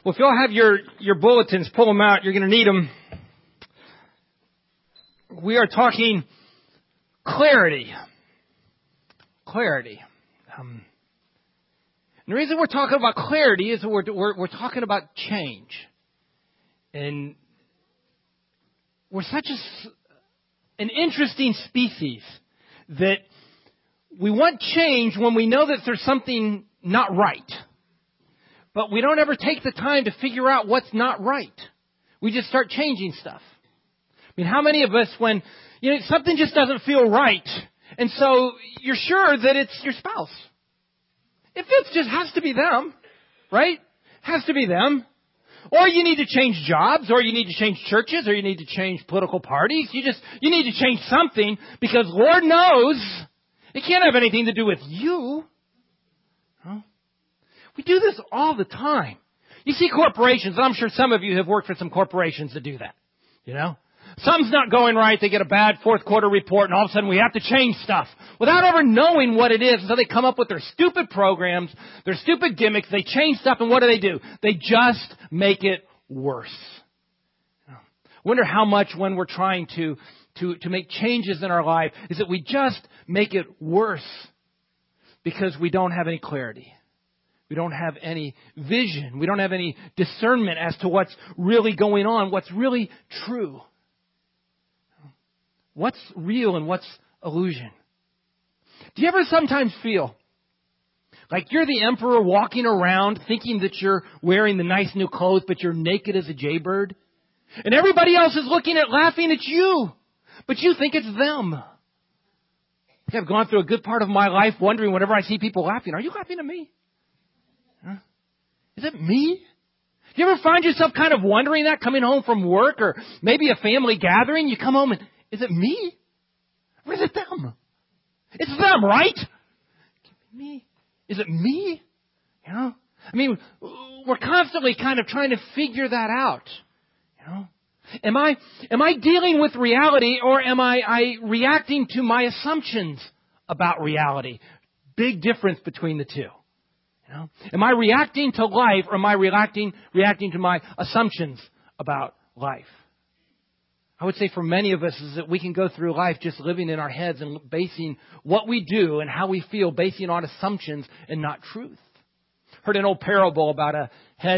Well, if you all have your bulletins, pull them out. You're going to need them. We are talking clarity. Clarity. And the reason we're talking about clarity is we're talking about change. And we're such an interesting species that we want change when we know that there's something not right. But we don't ever take the time to figure out what's not right. We just start changing stuff. I mean, how many of us, when something just doesn't feel right, and so you're sure that it's your spouse? If it just has to be them, right? Has to be them. Or you need to change jobs, or you need to change churches, or you need to change political parties. You need to change something because Lord knows it can't have anything to do with you. Huh? We do this all the time. You see corporations, and I'm sure some of you have worked for some corporations that do that. Something's not going right. They get a bad fourth quarter report, and all of a sudden we have to change stuff without ever knowing what it is. And so they come up with their stupid programs, their stupid gimmicks. They change stuff, and what do? They just make it worse. I wonder how much when we're trying to make changes in our life is that we just make it worse because we don't have any clarity. We don't have any vision. We don't have any discernment as to what's really going on, what's really true. What's real and what's illusion? Do you ever sometimes feel like you're the emperor walking around thinking that you're wearing the nice new clothes, but you're naked as a jaybird? And everybody else is looking at laughing at you, but you think it's them. I've gone through a good part of my life wondering whenever I see people laughing, are you laughing at me? Huh? Is it me? Do you ever find yourself kind of wondering that coming home from work or maybe a family gathering? You come home and, is it me? Or is it them? It's them, right? Me? Is it me? I mean, we're constantly kind of trying to figure that out. Am I dealing with reality or am I reacting to my assumptions about reality? Big difference between the two. Am I reacting to life or am I reacting to my assumptions about life? I would say for many of us is that we can go through life just living in our heads and basing what we do and how we feel basing on assumptions and not truth. Heard an old parable about a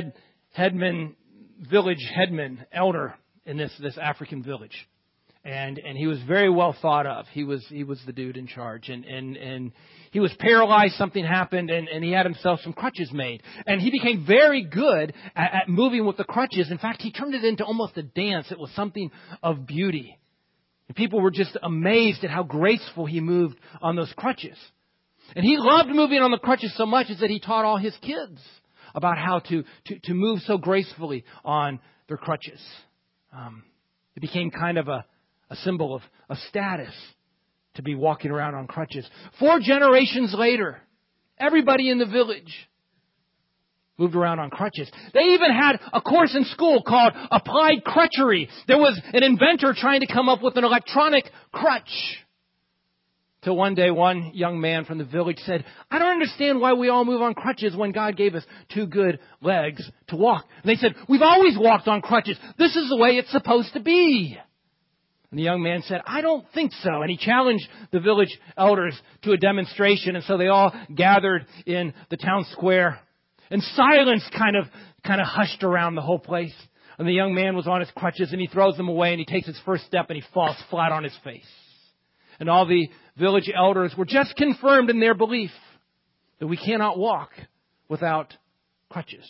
village headman, elder in this African village. And he was very well thought of. He was the dude in charge. And he was paralyzed. Something happened and he had himself some crutches made. And he became very good at moving with the crutches. In fact, he turned it into almost a dance. It was something of beauty. And people were just amazed at how graceful he moved on those crutches. And he loved moving on the crutches so much that he taught all his kids about how to move so gracefully on their crutches. It became kind of a symbol of status to be walking around on crutches. 4 generations later, everybody in the village moved around on crutches. They even had a course in school called Applied Crutchery. There was an inventor trying to come up with an electronic crutch. Till one day, one young man from the village said, I don't understand why we all move on crutches when God gave us 2 good legs to walk. And they said, we've always walked on crutches. This is the way it's supposed to be. And the young man said, I don't think so. And he challenged the village elders to a demonstration. And so they all gathered in the town square. And silence kind of hushed around the whole place. And the young man was on his crutches and he throws them away and he takes his first step and he falls flat on his face. And all the village elders were just confirmed in their belief that we cannot walk without crutches.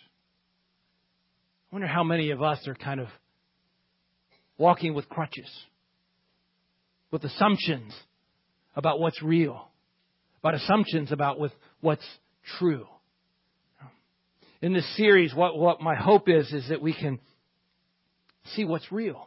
I wonder how many of us are kind of walking with crutches, with assumptions about what's real, about assumptions about what's true. In this series, what my hope is that we can see what's real.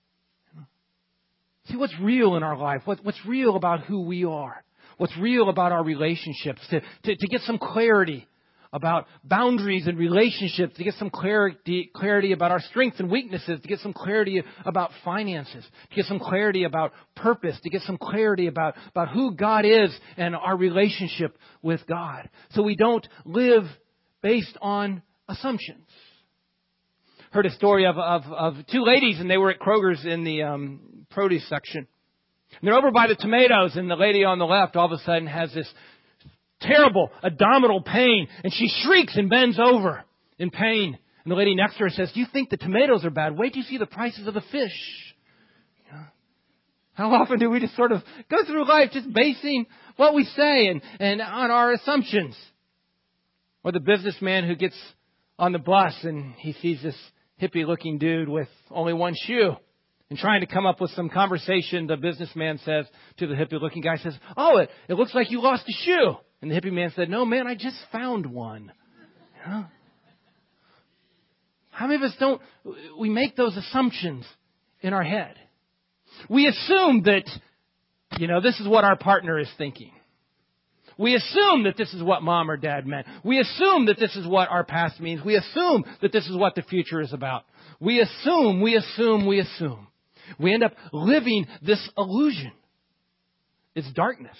See what's real in our life, what's real about who we are, what's real about our relationships, to get some clarity about boundaries and relationships, to get some clarity about our strengths and weaknesses, to get some clarity about finances, to get some clarity about purpose, to get some clarity about who God is and our relationship with God. So we don't live based on assumptions. Heard a story of two ladies, and they were at Kroger's in the produce section. And they're over by the tomatoes, and the lady on the left all of a sudden has this terrible abdominal pain, and she shrieks and bends over in pain. And the lady next to her says, "Do you think the tomatoes are bad? Wait till you see the prices of the fish." How often do we just sort of go through life just basing what we say and on our assumptions? Or the businessman who gets on the bus and he sees this hippie-looking dude with only one shoe. And trying to come up with some conversation, the businessman says to the hippie-looking guy, says, "Oh, it looks like you lost a shoe." And the hippie man said, "No, man, I just found one." You know? How many of us we make those assumptions in our head? We assume that, this is what our partner is thinking. We assume that this is what mom or dad meant. We assume that this is what our past means. We assume that this is what the future is about. We assume. We end up living this illusion. It's darkness.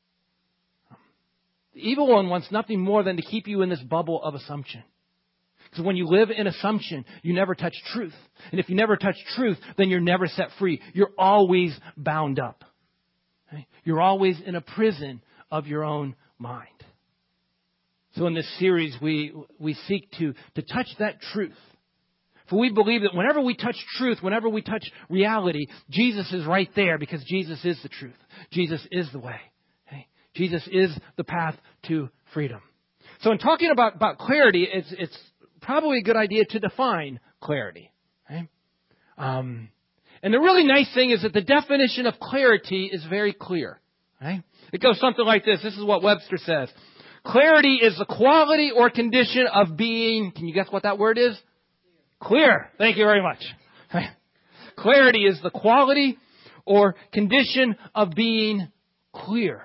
The evil one wants nothing more than to keep you in this bubble of assumption. Because when you live in assumption, you never touch truth. And if you never touch truth, then you're never set free. You're always bound up. Okay? You're always in a prison of your own mind. So in this series, we seek to touch that truth. For we believe that whenever we touch truth, whenever we touch reality, Jesus is right there because Jesus is the truth. Jesus is the way. Okay? Jesus is the path to freedom. So in talking about clarity, it's probably a good idea to define clarity. Okay? And the really nice thing is that the definition of clarity is very clear. Okay? It goes something like this. This is what Webster says. Clarity is the quality or condition of being, can you guess what that word is? Clear. Thank you very much. Okay? Clarity is the quality or condition of being clear.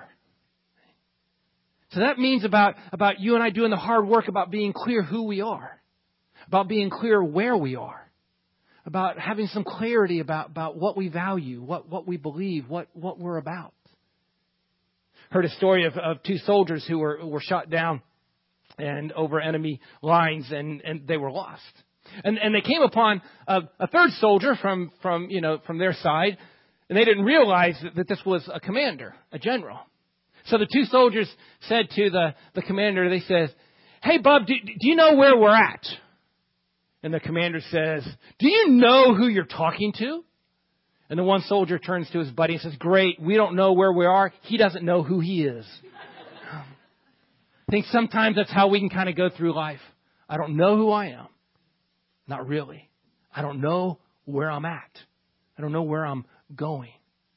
So that means about you and I doing the hard work about being clear who we are. About being clear where we are, about having some clarity about what we value, what we believe, what we're about. Heard a story of two soldiers who were shot down and over enemy lines, and they were lost. And they came upon a third soldier from their side, and they didn't realize that this was a commander, a general. So the two soldiers said to the commander, they said, "Hey, bub, do you know where we're at?" And the commander says, "Do you know who you're talking to?" And the one soldier turns to his buddy and says, "Great, we don't know where we are. He doesn't know who he is." I think sometimes that's how we can kind of go through life. I don't know who I am. Not really. I don't know where I'm at. I don't know where I'm going.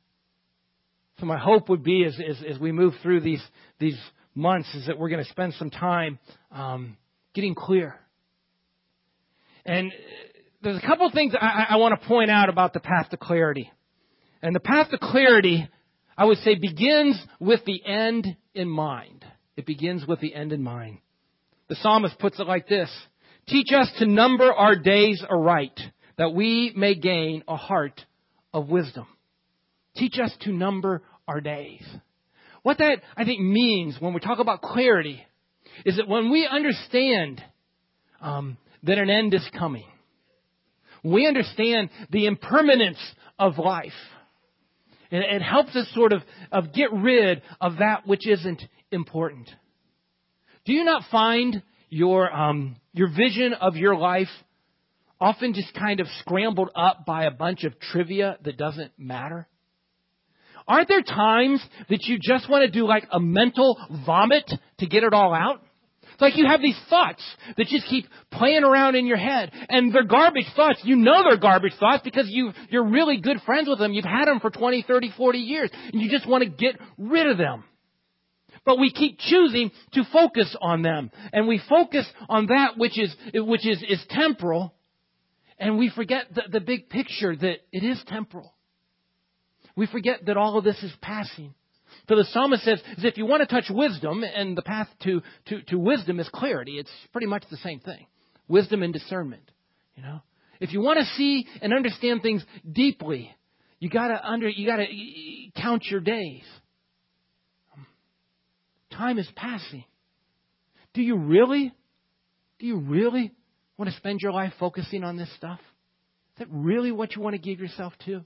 So my hope would be as we move through these months is that we're going to spend some time getting clear. And there's a couple of things I want to point out about the path to clarity. And the path to clarity, I would say, begins with the end in mind. It begins with the end in mind. The psalmist puts it like this. "Teach us to number our days aright, that we may gain a heart of wisdom." Teach us to number our days. What that, I think, means when we talk about clarity is that when we understand that an end is coming, we understand the impermanence of life, and it helps us sort of get rid of that which isn't important. Do you not find your vision of your life often just kind of scrambled up by a bunch of trivia that doesn't matter? Aren't there times that you just want to do like a mental vomit to get it all out? It's like you have these thoughts that just keep playing around in your head. And they're garbage thoughts. You know they're garbage thoughts because you're really good friends with them. You've had them for 20, 30, 40 years. And you just want to get rid of them. But we keep choosing to focus on them. And we focus on that which is temporal. And we forget the big picture that it is temporal. We forget that all of this is passing. So the psalmist says, if you want to touch wisdom, and the path to wisdom is clarity, it's pretty much the same thing. Wisdom and discernment. If you want to see and understand things deeply, you gotta count your days. Time is passing. Do you really Want to spend your life focusing on this stuff? Is that really what you want to give yourself to?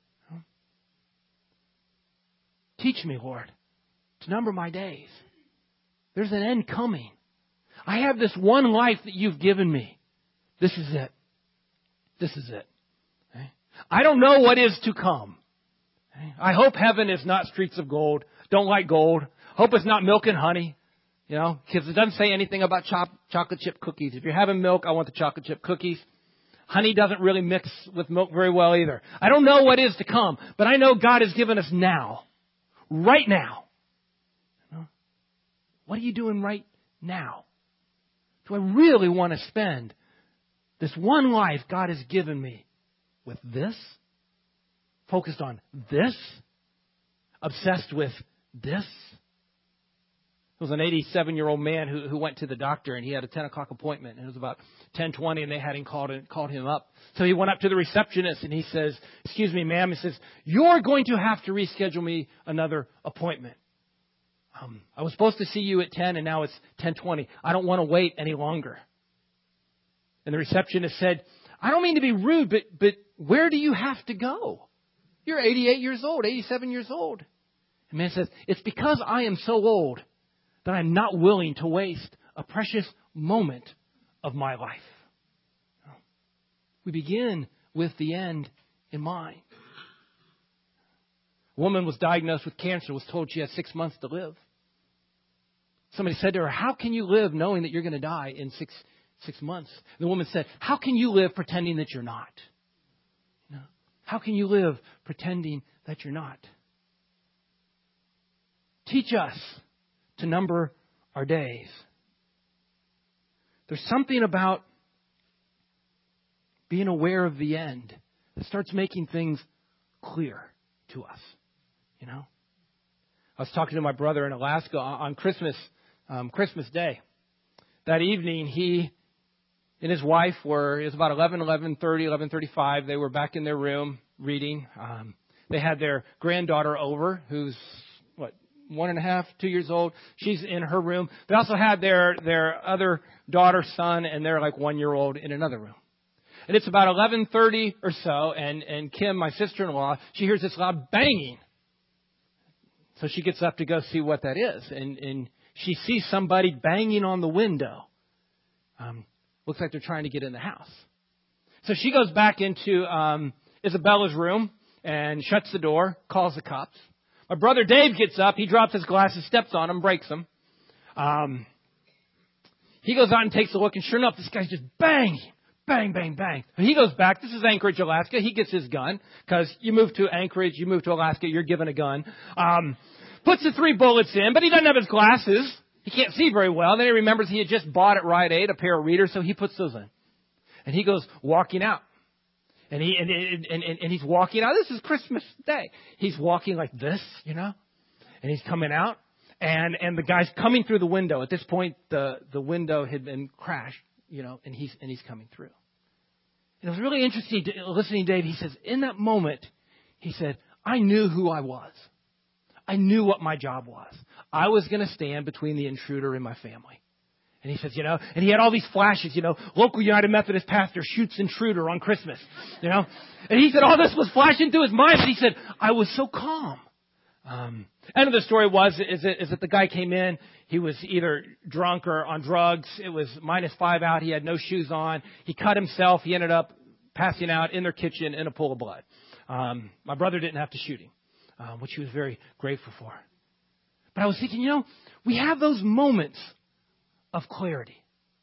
Teach me, Lord, to number my days. There's an end coming. I have this one life that you've given me. This is it. This is it. Okay? I don't know what is to come. Okay? I hope heaven is not streets of gold. Don't like gold. Hope it's not milk and honey. Because it doesn't say anything about chocolate chip cookies. If you're having milk, I want the chocolate chip cookies. Honey doesn't really mix with milk very well either. I don't know what is to come, but I know God has given us now. Right now. What are you doing right now? Do I really want to spend this one life God has given me with this? Focused on this? Obsessed with this? There was an 87-year-old man who went to the doctor, and he had a 10 o'clock appointment. And it was about 10:20, and they hadn't called him up. So he went up to the receptionist, and he says, "Excuse me, ma'am." He says, "You're going to have to reschedule me another appointment. I was supposed to see you at 10, and now it's 10:20. I don't want to wait any longer." And the receptionist said, "I don't mean to be rude, but where do you have to go? You're 88 years old, 87 years old." The man says, "It's because I am so old that I'm not willing to waste a precious moment of my life." We begin with the end in mind. A woman was diagnosed with cancer, was told she had 6 months to live. Somebody said to her, "How can you live knowing that you're going to die in six months?" And the woman said, "How can you live pretending that you're not? How can you live pretending that you're not?" Teach us to number our days. There's something about being aware of the end that starts making things clear to us. I was talking to my brother in Alaska on Christmas Day. That evening, he and his wife it was about 11:35. They were back in their room reading. They had their granddaughter over, who's 1.5, 2 years old. She's in her room. They also had their other daughter, son, and they're like 1-year-old in another room. And it's about 11:30 or so, and Kim, my sister-in-law, she hears this loud banging. So she gets up to go see what that is, and she sees somebody banging on the window. Looks like they're trying to get in the house. So she goes back into Isabella's room and shuts the door, calls the cops. My brother Dave gets up. He drops his glasses, steps on them, breaks them. He goes out and takes a look, and sure enough, this guy's just banging. Bang, bang, bang. He goes back. This is Anchorage, Alaska. He gets his gun because you move to Anchorage, you move to Alaska, you're given a gun. Puts the 3 bullets in, but he doesn't have his glasses. He can't see very well. Then he remembers he had just bought at Rite Aid a pair of readers, so he puts those in. And he goes walking out. And he's walking out. This is Christmas Day. He's walking like this, and he's coming out. And the guy's coming through the window. At this point, the window had been crashed, and he's coming through. And it was really interesting listening to Dave. He says, in that moment, he said, I knew who I was. I knew what my job was. I was going to stand between the intruder and my family. And he says, and he had all these flashes, local United Methodist pastor shoots intruder on Christmas, And he said all this was flashing through his mind. But he said, I was so calm. End of the story is that the guy came in. He was either drunk or on drugs. It was -5 out. He had no shoes on. He cut himself. He ended up passing out in their kitchen in a pool of blood. My brother didn't have to shoot him, which he was very grateful for. But I was thinking, we have those moments of clarity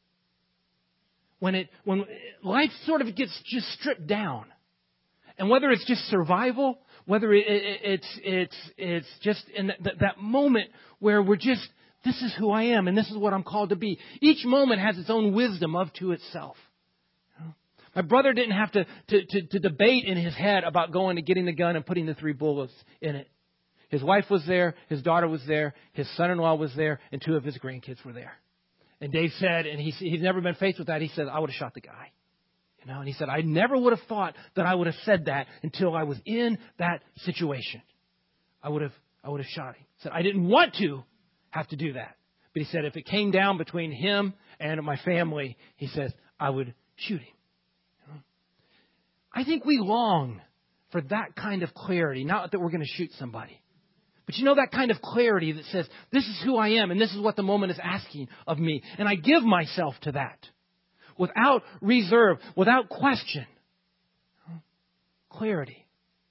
when life sort of gets just stripped down, and whether it's just survival, whether it's just in that moment where we're just, this is who I am and this is what I'm called to be. Each moment has its own wisdom to itself. My brother didn't have to debate in his head about going and getting the gun and putting the 3 bullets in it. His wife was there, his daughter was there, his son-in-law was there, and 2 of his grandkids were there. And Dave said, and he's never been faced with that, he said, I would have shot the guy. And he said, I never would have thought that I would have said that until I was in that situation. I would have shot him. He said, I didn't want to have to do that. But he said, if it came down between him and my family, he says, I would shoot him. I think we long for that kind of clarity. Not that we're going to shoot somebody. But that kind of clarity that says, this is who I am and this is what the moment is asking of me. And I give myself to that. Without reserve, without question. Clarity.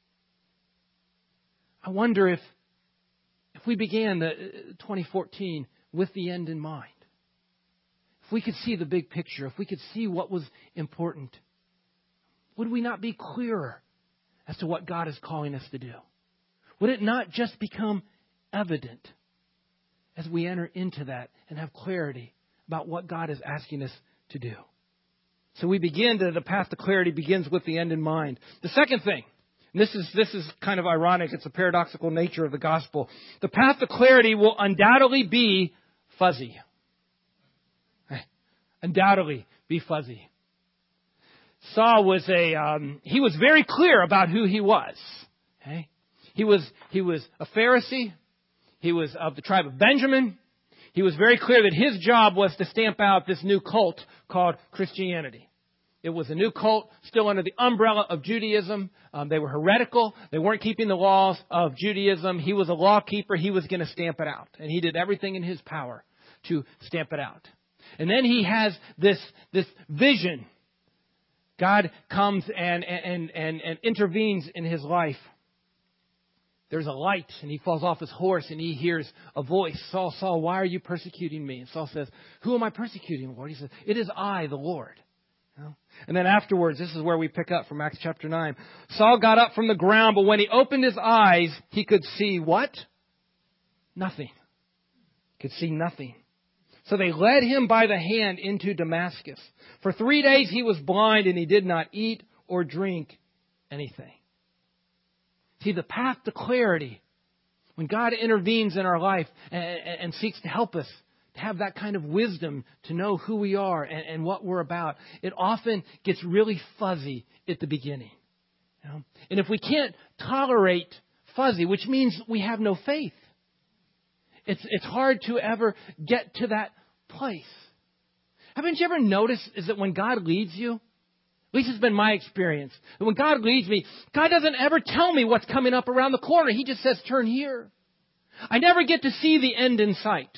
I wonder if we began 2014 with the end in mind. If we could see the big picture, if we could see what was important, would we not be clearer as to what God is calling us to do? Would it not just become evident as we enter into that and have clarity about what God is asking us to do? So we begin the path to clarity begins with the end in mind. The second thing, and this is kind of ironic, it's a paradoxical nature of the gospel. The path to clarity will undoubtedly be fuzzy. Undoubtedly be fuzzy. Saul was he was very clear about who he was. Okay? He was a Pharisee. He was of the tribe of Benjamin. He was very clear that his job was to stamp out this new cult called Christianity. It was a new cult, still under the umbrella of Judaism. They were heretical. They weren't keeping the laws of Judaism. He was a law keeper. He was going to stamp it out. And he did everything in his power to stamp it out. And then he has this vision. God comes and intervenes in his life. There's a light, and he falls off his horse, and he hears a voice. Saul, Saul, why are you persecuting me? And Saul says, who am I persecuting, Lord? He says, it is I, the Lord. And then afterwards, this is where we pick up from Acts chapter 9. Saul got up from the ground, but when he opened his eyes, he could see what? Nothing. Could see nothing. So they led him by the hand into Damascus. For 3 days he was blind, and he did not eat or drink anything. See, the path to clarity, when God intervenes in our life and seeks to help us to have that kind of wisdom to know who we are and what we're about, it often gets really fuzzy at the beginning. And if we can't tolerate fuzzy, which means we have no faith, it's hard to ever get to that place. Haven't you ever noticed is that when God leads you, at least it's been my experience, that when God leads me, God doesn't ever tell me what's coming up around the corner. He just says, turn here. I never get to see the end in sight.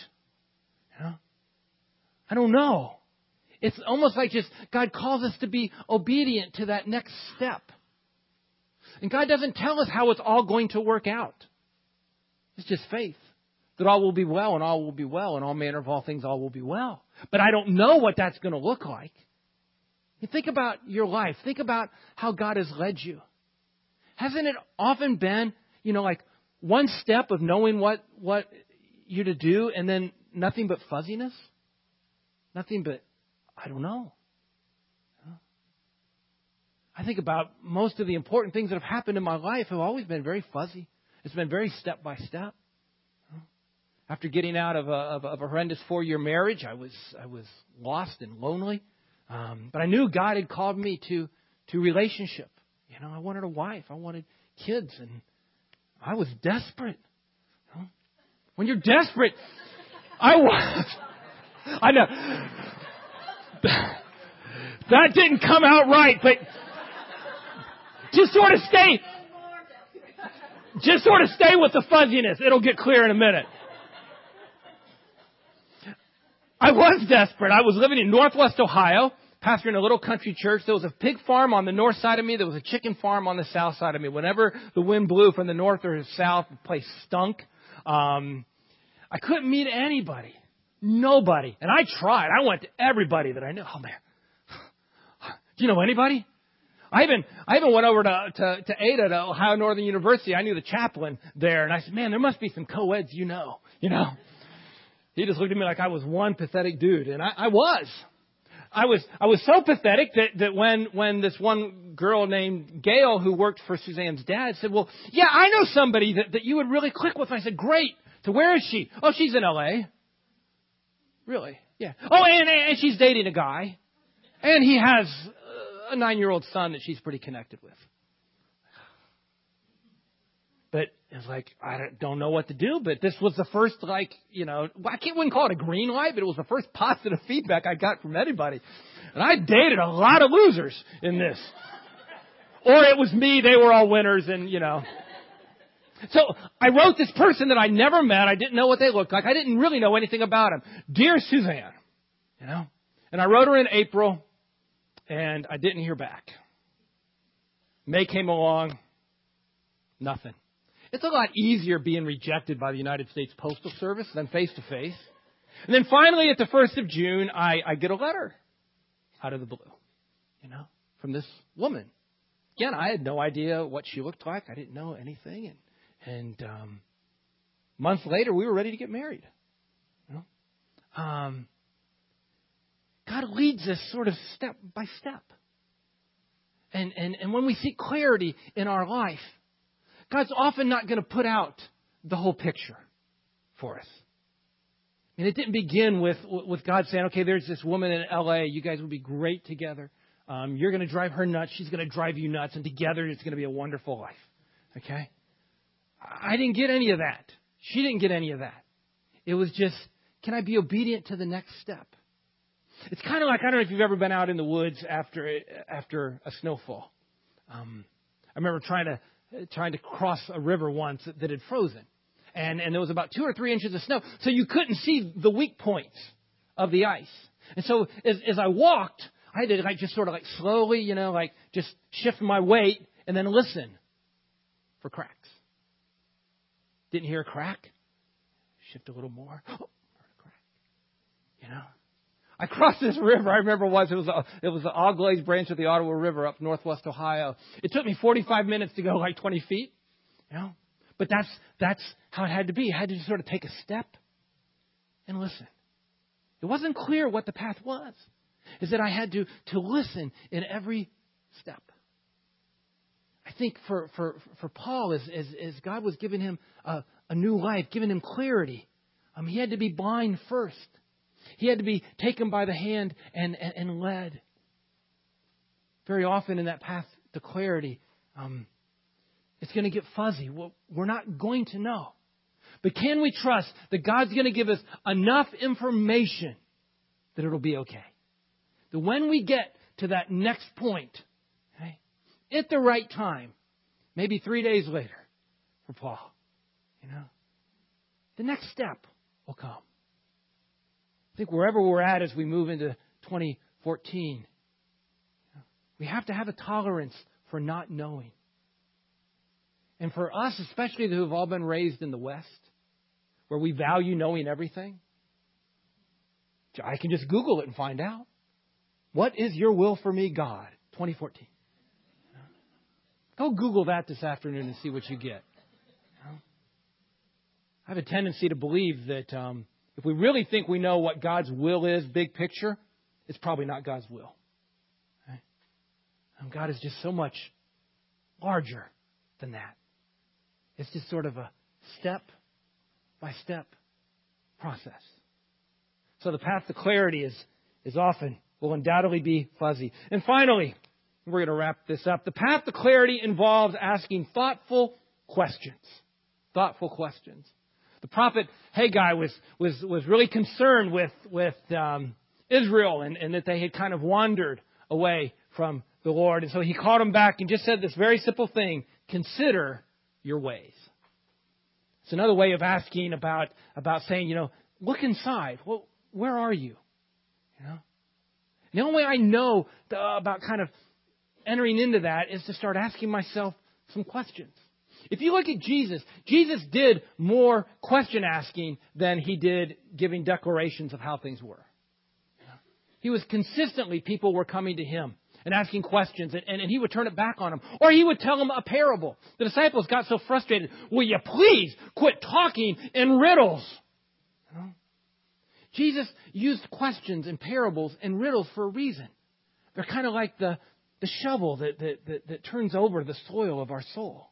I don't know. It's almost like just God calls us to be obedient to that next step. And God doesn't tell us how it's all going to work out. It's just faith. That all will be well, and all will be well, and all manner of all things, all will be well. But I don't know what that's going to look like. You think about your life. Think about how God has led you. Hasn't it often been, like one step of knowing what you're to do and then nothing but fuzziness? Nothing but, I don't know. I think about most of the important things that have happened in my life have always been very fuzzy. It's been very step by step. After getting out of a horrendous 4-year marriage, I was lost and lonely. But I knew God had called me to relationship. I wanted a wife. I wanted kids. And I was desperate. When you're desperate, I was. I know. That didn't come out right, but just sort of stay with the fuzziness. It'll get clear in a minute. I was desperate. I was living in Northwest Ohio, pastoring a little country church. There was a pig farm on the north side of me. There was a chicken farm on the south side of me. Whenever the wind blew from the north or the south, the place stunk. I couldn't meet anybody. Nobody. And I tried. I went to everybody that I knew. Oh, man. Do you know anybody? I even went over to Ada, to Ohio Northern University. I knew the chaplain there. And I said, man, there must be some co-eds you know. He just looked at me like I was one pathetic dude. And I was. I was so pathetic that when this one girl named Gail, who worked for Suzanne's dad, said, well, yeah, I know somebody that you would really click with. And I said, great. So where is she? Oh, she's in L.A. Really? Yeah. Oh, and she's dating a guy. And he has a 9-year-old son that she's pretty connected with. But it's like, I don't know what to do, but this was the first, wouldn't call it a green light, but it was the first positive feedback I got from anybody. And I dated a lot of losers in this. Or it was me, they were all winners, and, So I wrote this person that I never met. I didn't know what they looked like. I didn't really know anything about them. Dear Suzanne, And I wrote her in April, and I didn't hear back. May came along, nothing. It's a lot easier being rejected by the United States Postal Service than face-to-face. And then finally, at the 1st of June, I get a letter out of the blue, from this woman. Again, I had no idea what she looked like. I didn't know anything. And months later, we were ready to get married. God leads us sort of step by step. And when we seek clarity in our life, God's often not going to put out the whole picture for us. And it didn't begin with God saying, okay, there's this woman in L.A. You guys will be great together. You're going to drive her nuts. She's going to drive you nuts. And together it's going to be a wonderful life. Okay? I didn't get any of that. She didn't get any of that. It was just, can I be obedient to the next step? It's kind of like, I don't know if you've ever been out in the woods after a snowfall. I remember trying to cross a river once that had frozen. And there was about 2 or 3 inches of snow. So you couldn't see the weak points of the ice. And so as I walked, I had to just sort of slowly, just shift my weight and then listen for cracks. Didn't hear a crack. Shift a little more. Oh, heard a crack. I crossed this river. I remember once it was the Auglaize branch of the Ottawa River up northwest Ohio. It took me 45 minutes to go 20 feet. But that's how it had to be. I had to just sort of take a step and listen. It wasn't clear what the path was. Is that I had to listen in every step. I think for Paul, as God was giving him a new life, giving him clarity, he had to be blind first. He had to be taken by the hand and led. Very often in that path to clarity, it's going to get fuzzy. Well, we're not going to know. But can we trust that God's going to give us enough information that it'll be okay? That when we get to that next point, at the right time, maybe 3 days later for Paul, the next step will come. I think wherever we're at as we move into 2014, we have to have a tolerance for not knowing. And for us, especially who have all been raised in the West, where we value knowing everything, I can just Google it and find out. What is your will for me, God? 2014. Go Google that this afternoon and see what you get. I have a tendency to believe that if we really think we know what God's will is, big picture, it's probably not God's will. Right? God is just so much larger than that. It's just sort of a step-by-step process. So the path to clarity is often, will undoubtedly be fuzzy. And finally, we're going to wrap this up. The path to clarity involves asking thoughtful questions. Thoughtful questions. The prophet Haggai was really concerned with Israel and that they had kind of wandered away from the Lord. And so he called them back and just said this very simple thing: consider your ways. It's another way of asking about saying, look inside. Well, where are you? The only way I know about kind of entering into that is to start asking myself some questions. If you look at Jesus did more question asking than he did giving declarations of how things were. He was consistently, people were coming to him and asking questions, and he would turn it back on them. Or he would tell them a parable. The disciples got so frustrated. Will you please quit talking in riddles? Jesus used questions and parables and riddles for a reason. They're kind of like the shovel that turns over the soil of our soul.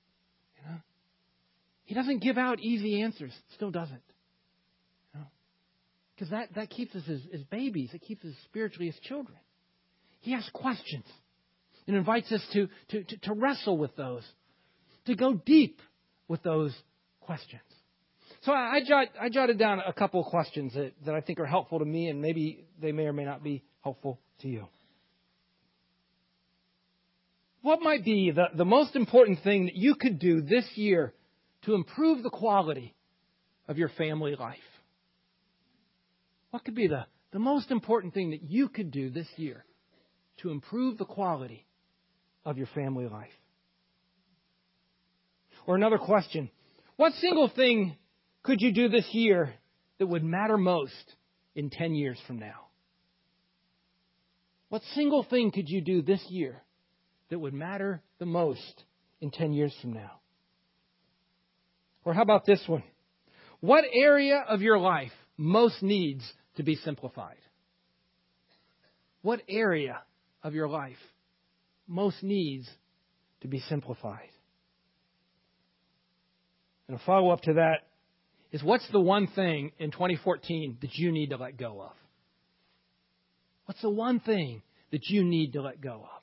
He doesn't give out easy answers. Still doesn't. Because that keeps us as babies. It keeps us spiritually as children. He asks questions and invites us to wrestle with those, to go deep with those questions. So I jotted down a couple of questions that I think are helpful to me, and maybe they may or may not be helpful to you. What might be the most important thing that you could do this year to improve the quality of your family life? What could be the most important thing that you could do this year to improve the quality of your family life? Or another question, what single thing could you do this year that would matter most in 10 years from now? What single thing could you do this year that would matter the most in 10 years from now? Or how about this one? What area of your life most needs to be simplified? What area of your life most needs to be simplified? And a follow-up to that is, what's the one thing in 2014 that you need to let go of? What's the one thing that you need to let go of?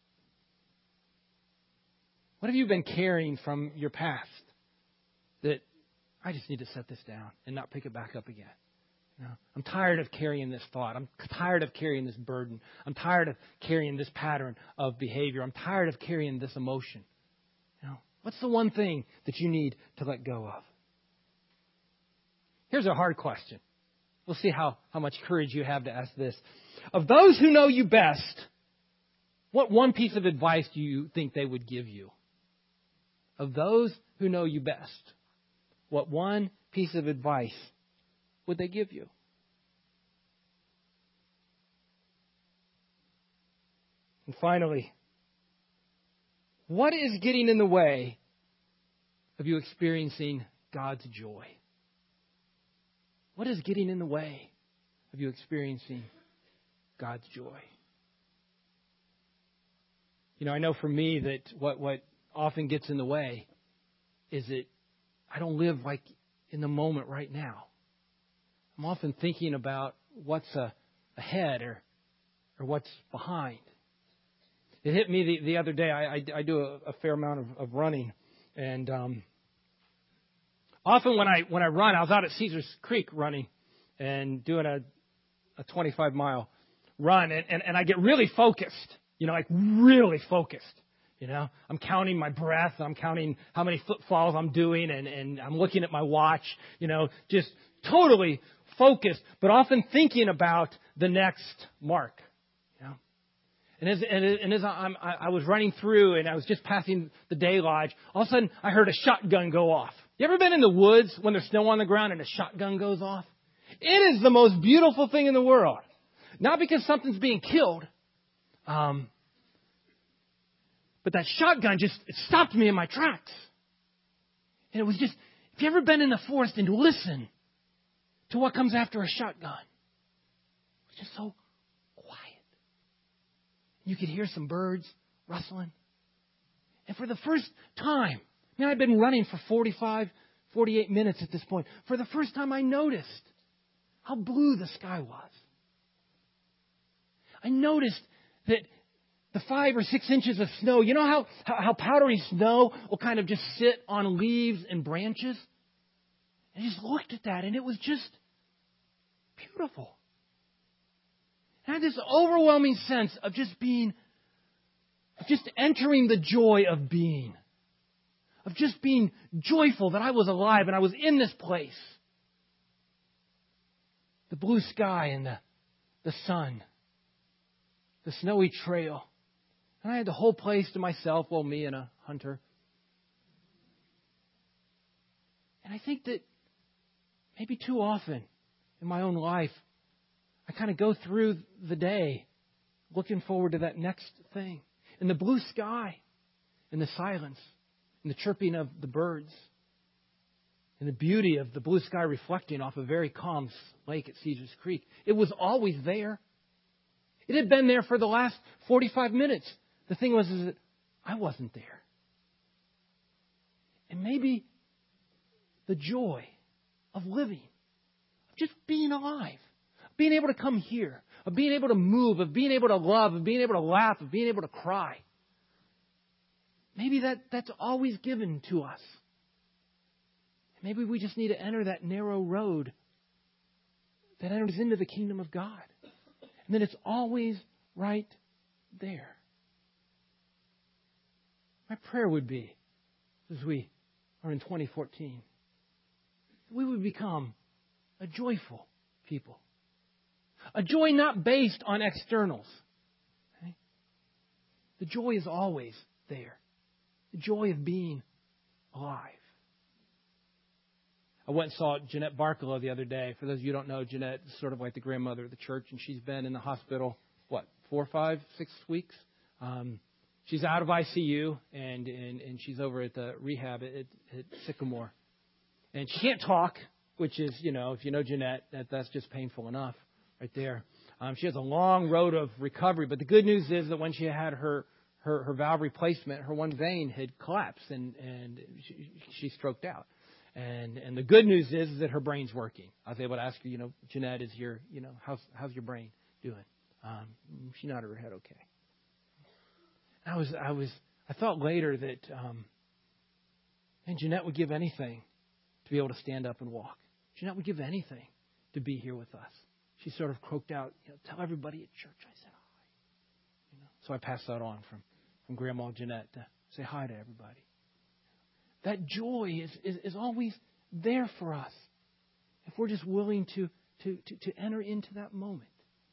What have you been carrying from your past that I just need to set this down and not pick it back up again? You know, I'm tired of carrying this thought. I'm tired of carrying this burden. I'm tired of carrying this pattern of behavior. I'm tired of carrying this emotion. You know, what's the one thing that you need to let go of? Here's a hard question. We'll see how much courage you have to ask this. Of those who know you best, what one piece of advice do you think they would give you? Of those who know you best, what one piece of advice would they give you? And finally, what is getting in the way of you experiencing God's joy? What is getting in the way of you experiencing God's joy? You know, I know for me that what often gets in the way is that I don't live like in the moment right now. I'm often thinking about what's ahead or what's behind. It hit me the other day. I do a fair amount of running, and often when I run, I was out at Caesars Creek running and doing a 25-mile run, and I get really focused. You know, like really focused. You know, I'm counting my breath. I'm counting how many footfalls I'm doing, and I'm looking at my watch. You know, just totally focused, but often thinking about the next mark. You know, and as I was running through, and I was just passing the Day Lodge, all of a sudden I heard a shotgun go off. You ever been in the woods when there's snow on the ground and a shotgun goes off? It is the most beautiful thing in the world. Not because something's being killed. But that shotgun it stopped me in my tracks. And it was just, if you've ever been in the forest and listen to what comes after a shotgun, it's just so quiet. You could hear some birds rustling. And for the first time, I'd been running for 48 minutes at this point. For the first time, I noticed how blue the sky was. I noticed that the 5 or 6 inches of snow, you know how powdery snow will kind of just sit on leaves and branches? And I just looked at that, and it was just beautiful. I had this overwhelming sense of just entering the joy of being. Of just being joyful that I was alive and I was in this place. The blue sky and the sun. The snowy trail. And I had the whole place to myself, well, me and a hunter. And I think that maybe too often in my own life, I kind of go through the day looking forward to that next thing. And the blue sky, and the silence, and the chirping of the birds, and the beauty of the blue sky reflecting off a very calm lake at Caesars Creek. It was always there. It had been there for the last 45 minutes. The thing was that I wasn't there. And maybe the joy of living, of just being alive, of being able to come here, of being able to move, of being able to love, of being able to laugh, of being able to cry. Maybe that's always given to us. maybe we just need to enter that narrow road that enters into the kingdom of God. And then it's always right there. My prayer would be, as we are in 2014, we would become a joyful people. A joy not based on externals. Okay? The joy is always there. The joy of being alive. I went and saw Jeanette Barkalow the other day. For those of you who don't know, Jeanette is sort of like the grandmother of the church, and she's been in the hospital, 4, 5, 6 weeks? She's out of ICU, and she's over at the rehab at Sycamore. And she can't talk, which is, if you know Jeanette, that's just painful enough right there. She has a long road of recovery, but the good news is that when she had her valve replacement, her one vein had collapsed, and she stroked out. And the good news is that her brain's working. I was able to ask her, Jeanette, how's your brain doing? She nodded her head okay. I thought later that Jeanette would give anything to be able to stand up and walk. Jeanette would give anything to be here with us. She sort of croaked out, tell everybody at church I said hi. So I passed that on from Grandma Jeanette to say hi to everybody. That joy is always there for us if we're just willing to enter into that moment.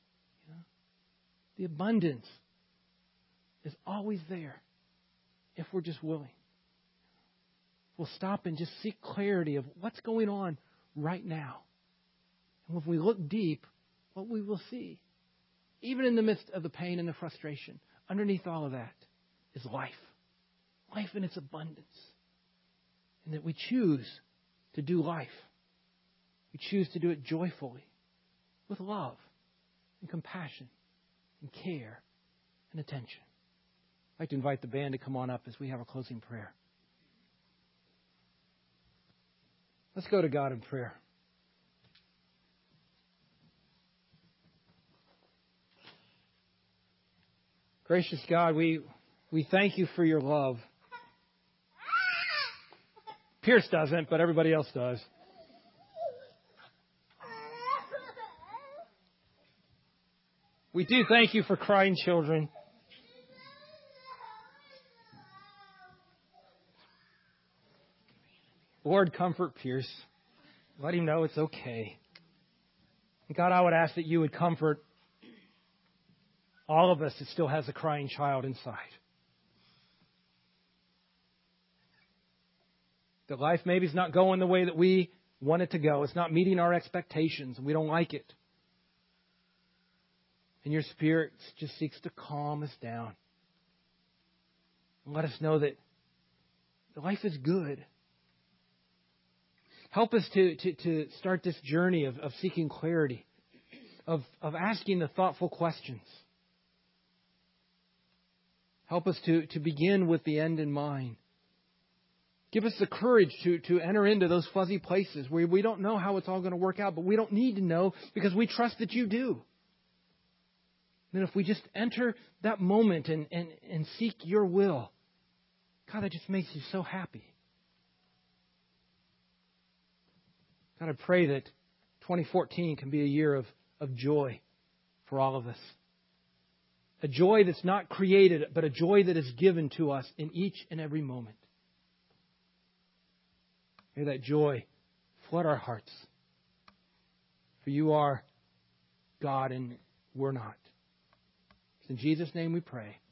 The abundance is always there if we're just willing. We'll stop and just seek clarity of what's going on right now. And if we look deep, what we will see, even in the midst of the pain and the frustration, underneath all of that is life. Life in its abundance. And that we choose to do life. We choose to do it joyfully, with love and compassion and care and attention. I'd like to invite the band to come on up as we have a closing prayer. Let's go to God in prayer. Gracious God, we thank you for your love. Pierce doesn't, but everybody else does. We do thank you for crying children. Lord, comfort Pierce. Let him know it's okay. And God, I would ask that you would comfort all of us that still has a crying child inside. That life maybe is not going the way that we want it to go. It's not meeting our expectations, and we don't like it. And your Spirit just seeks to calm us down. And let us know that life is good. Help us to start this journey of seeking clarity, of asking the thoughtful questions. Help us to begin with the end in mind. Give us the courage to enter into those fuzzy places where we don't know how it's all going to work out, but we don't need to know because we trust that you do. And if we just enter that moment and seek your will, God, that just makes you so happy. God, I pray that 2014 can be a year of joy for all of us. A joy that's not created, but a joy that is given to us in each and every moment. May that joy flood our hearts. For you are God and we're not. In Jesus' name we pray.